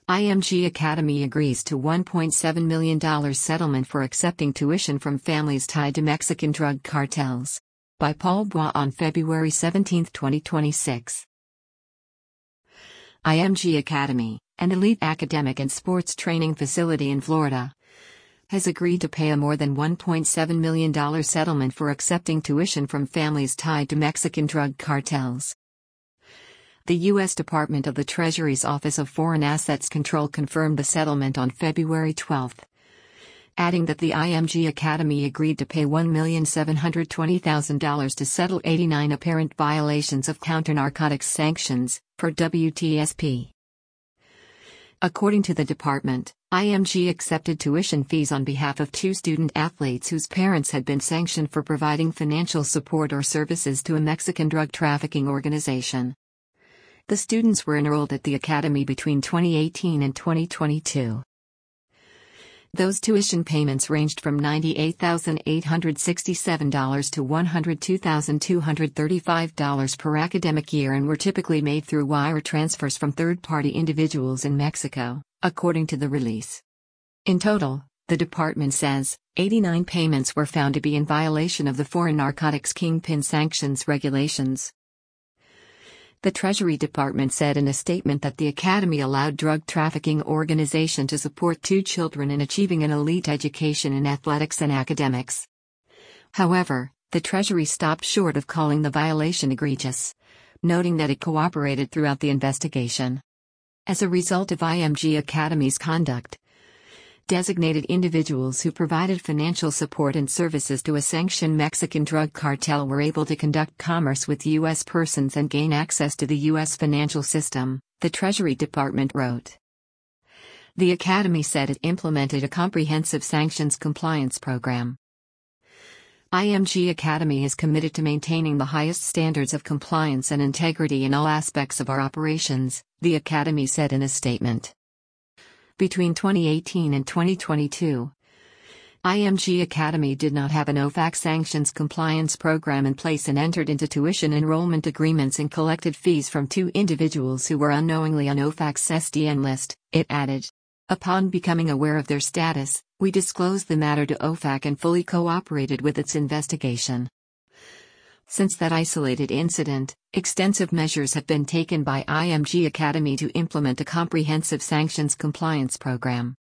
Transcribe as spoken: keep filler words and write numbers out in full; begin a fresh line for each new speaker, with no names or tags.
I M G Academy agrees to one point seven million dollars settlement for accepting tuition from families tied to Mexican drug cartels. By Paul Bois on February seventeenth, twenty twenty-six. I M G Academy, an elite academic and sports training facility in Florida, has agreed to pay a more than one point seven million dollars settlement for accepting tuition from families tied to Mexican drug cartels. The U S Department of the Treasury's Office of Foreign Assets Control confirmed the settlement on February twelfth, adding that the I M G Academy agreed to pay one million seven hundred twenty thousand dollars to settle eighty-nine apparent violations of counter-narcotics sanctions, per W T S P. According to the department, I M G accepted tuition fees on behalf of two student athletes whose parents had been sanctioned for providing financial support or services to a Mexican drug trafficking organization. The students were enrolled at the academy between twenty eighteen and twenty twenty-two. Those tuition payments ranged from ninety-eight thousand eight hundred sixty-seven dollars to one hundred two thousand two hundred thirty-five dollars per academic year and were typically made through wire transfers from third-party individuals in Mexico, according to the release. In total, the department says, eighty-nine payments were found to be in violation of the Foreign Narcotics Kingpin Sanctions Regulations. The Treasury Department said in a statement that the Academy allowed drug trafficking organization to support two children in achieving an elite education in athletics and academics. However, the Treasury stopped short of calling the violation egregious, noting that it cooperated throughout the investigation. As a result of I M G Academy's conduct, designated individuals who provided financial support and services to a sanctioned Mexican drug cartel were able to conduct commerce with U S persons and gain access to the U S financial system, the Treasury Department wrote. The Academy said it implemented a comprehensive sanctions compliance program. I M G Academy is committed to maintaining the highest standards of compliance and integrity in all aspects of our operations, the Academy said in a statement. Between twenty eighteen and twenty twenty-two, I M G Academy did not have an O F A C sanctions compliance program in place and entered into tuition enrollment agreements and collected fees from two individuals who were unknowingly on O F A C's S D N list, it added. Upon becoming aware of their status, we disclosed the matter to O F A C and fully cooperated with its investigation. Since that isolated incident, extensive measures have been taken by I M G Academy to implement a comprehensive sanctions compliance program.